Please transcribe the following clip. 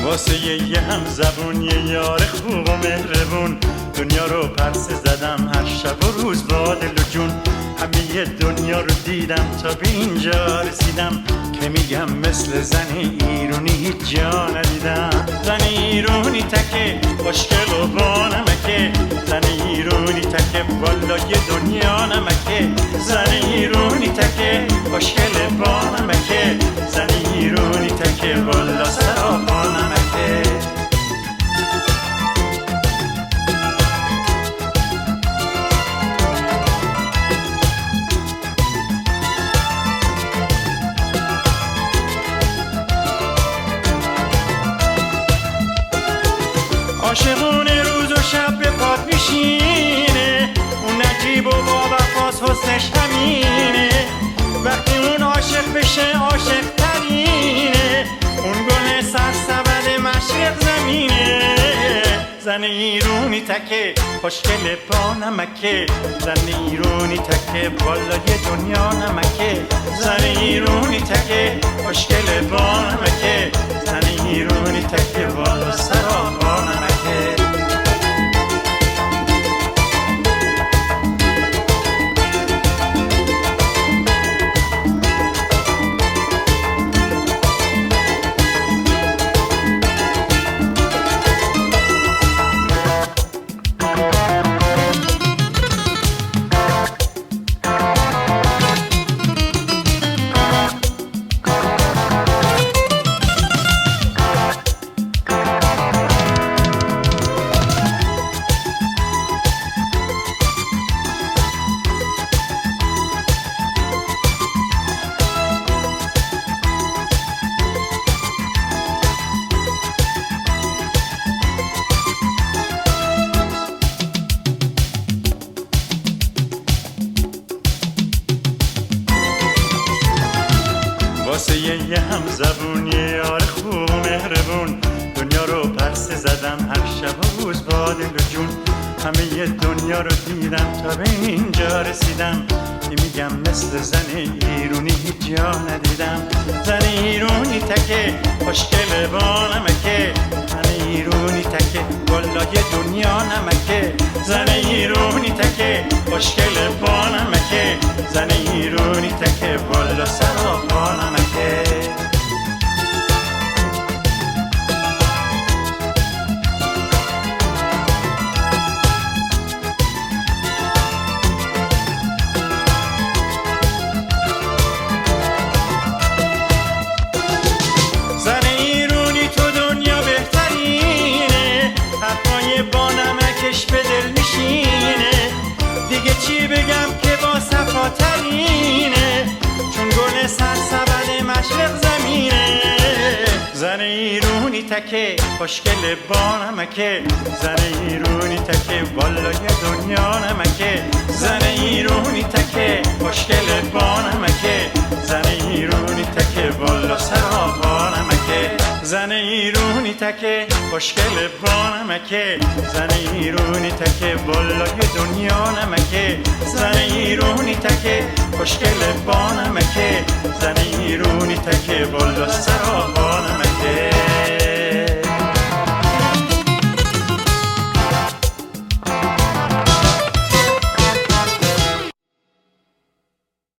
واسه یه هم زبون یه یار خوب و مهربون دنیا رو پرسه زدم هر شب و روز با دل و جون همه دنیا رو دیدم تا به اینجا رسیدم که میگم مثل زن ایرونی هیچ جا ندیدم. زن ایرونی تکه خوشگل و با نمکه، زن ایرونی تکه بالای دنیا نمکه، زن ایرونی تکه خوشگل با نمکه، زن ایرونی تکه بالا سراپا نمکه. عاشقونه روز و شب به پات میشینه، اون نجیب و با وفاس حسنش همینه، وقتی اون عاشق بشه عاشق ترینه، اون گل سرسبد مشرق زمینه. زن ایرونی تکه خوشگل با نمکه، زن ایرونی تکه بالای دنیا نمکه، زن ایرونی تکه خوشگل با نمکه، زن ایرونی تکه بالا سراپا نمکه. واسه یه هم زبون یه یار خوب و مهربون دنیا رو پرسه زدم هر شب و روز با دل و جون همه دنیا رو دیدم تا به اینجا رسیدم که میگم مثل زن ایرونی هیچ جا ندیدم. زن ایرونی تکه خوشگل با نمکه، زن ایرونی تکه بالای دنیا نمکه، زن ایرونی تکه خوشگل با نمکه، زن ایرونی تکه بالا سراپا نمکه. زن ایرونی تو دنیا بهترینه، حرفای با نمکش به دل میشینه، دیگه چی بگم که با صفا ترینه، چون گل سرسبد مشرق زمینه. زن ایرونی تکه خوشگل با نمکه، زن ایرونی تکه بالای دنیا نمکه، زن ایرونی تکه خوشگل با نمکه، زن ایرونی تکه بالا سراپا نمکه، زن ایرونی تکه خوشگل با نمکه، زن ایرونی تکه بالای دنیا نمکه، زن ایرونی تکه خوشگل با نمکه، زن ایرونی تکه بالا سراپا نمکه.